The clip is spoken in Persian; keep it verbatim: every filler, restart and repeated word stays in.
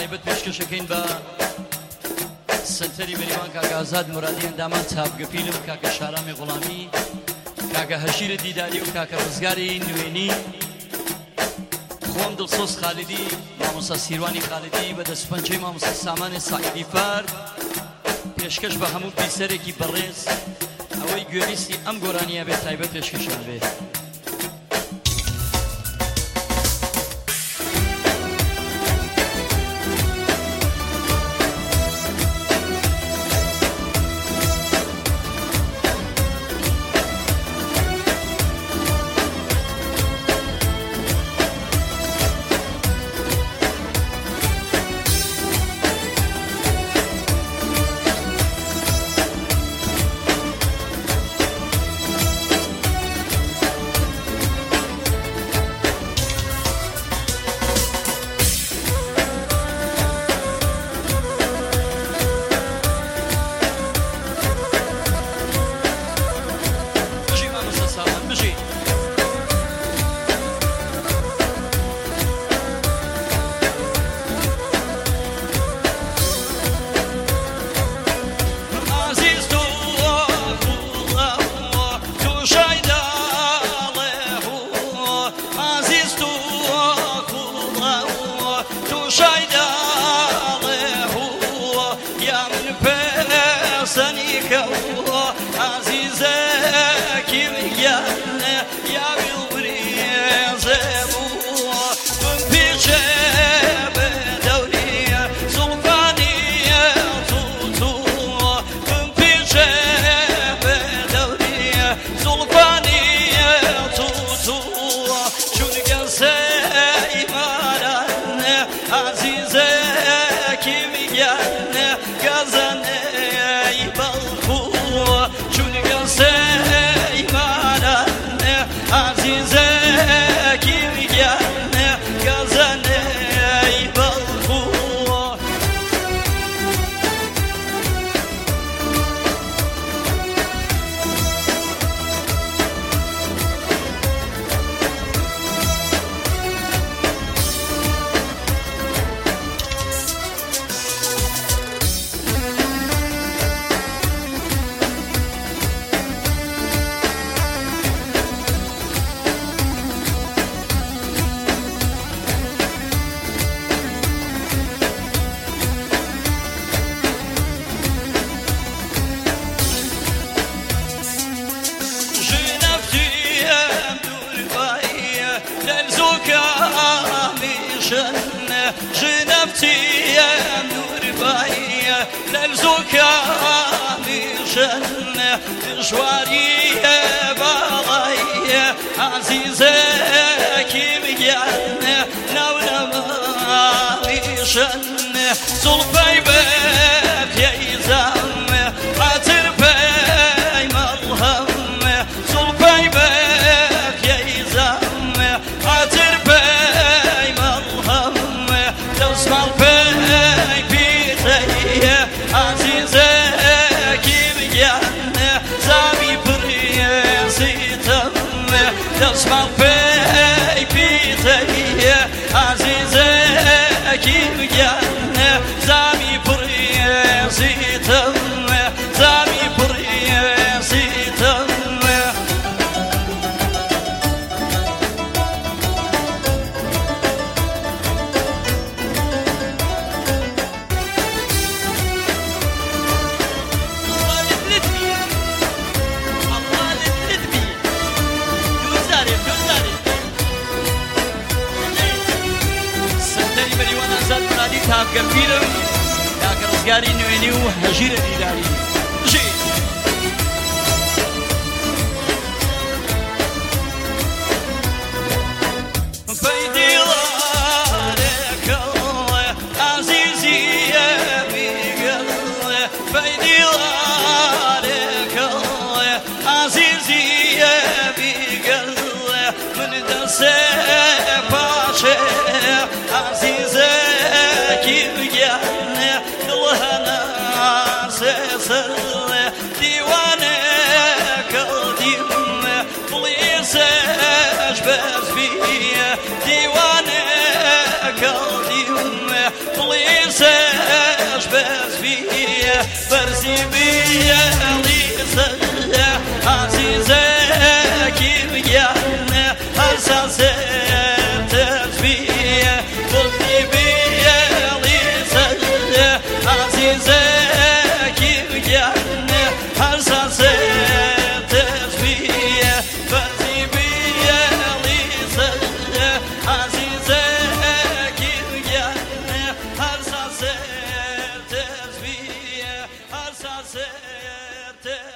تایبەت پێشکەشەکەین بە سنتەری بەریوان کاکە ئازاد مرادی ئەندامان چاپگەپیلم کاکە شارامی غوڵامی کاکە هەژیرە دیداری و کاکە ڕزگاری نوێنی خۆم دڵسۆز خالیدی مامۆستا سیروانی خالیدی بە دەستپەنجەی مامۆستا سامانی ساعیدی فەرد پێشکەش بە هەموو پیسەرێکی بەڕێز ئەوەی گوێویستی ئەم گۆرانیە بێت تایبەت پێشکەشان بێت. تاپگەپیرم کاکە ڕزگاری نوێنی و هەژیرە دیداری ليساش بس بيه برزي بيه ليساش عزيزة كيف يعني أساسي تسبيه برزي بيه ليساش عزيزة كيف يعني أساسي تسبيه برزي بيه ليساش عزيزة كيف يعني أساسي تسبيه أساسي